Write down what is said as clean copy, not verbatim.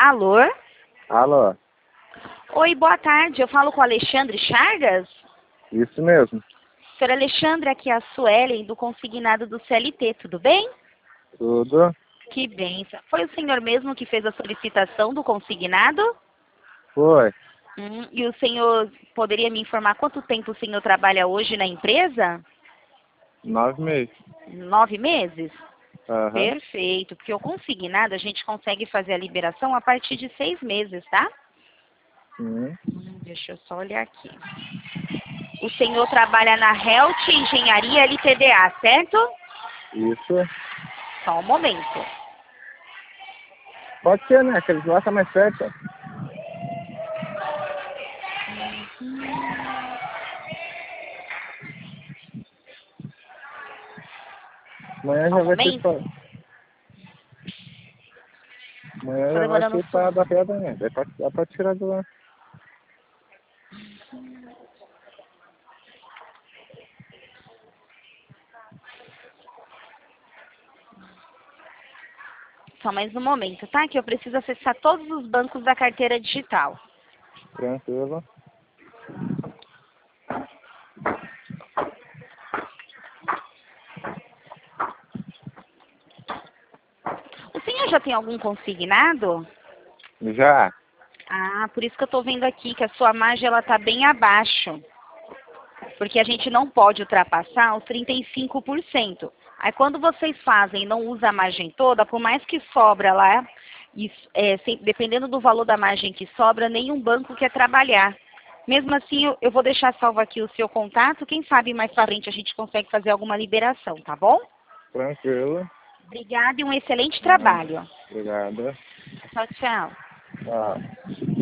Alô? Alô, Oi, boa tarde. Eu falo com o Alexandre Chagas? isso mesmo. Senhor Alexandre, aqui é a Suelen, do consignado do CLT, tudo bem? Tudo? Que bem. Foi o senhor mesmo que fez a solicitação do consignado? Foi. E o senhor poderia me informar quanto tempo o senhor trabalha hoje na empresa? 9 meses. 9 meses? Aham. Perfeito, porque o consignado a gente consegue fazer a liberação a partir de 6 meses, tá? Sim. Deixa eu só olhar aqui. O senhor trabalha na Helt Engenharia LTDA, certo? Isso. Só um momento. Pode ser, né? Que eles lá tá mais perto. Amanhã Só um já vai ser momento. só. Amanhã Tá já vai demorando um ser pouco. da pedra, né? Dá pra tirar de lá. Só mais um momento, tá? Que eu preciso acessar todos os bancos da carteira digital. Tranquilo. O senhor já tem algum consignado? Já. Ah, por isso que eu tô vendo aqui que a sua margem ela tá bem abaixo. Porque a gente não pode ultrapassar os 35%. Aí quando vocês fazem e não usa a margem toda, por mais que sobra lá, dependendo do valor da margem que sobra, nenhum banco quer trabalhar. Mesmo assim, eu vou deixar salvo aqui o seu contato. Quem sabe mais pra frente a gente consegue fazer alguma liberação, tá bom? Tranquilo. Obrigada e um excelente trabalho. Obrigado. Tchau, tchau. Tchau.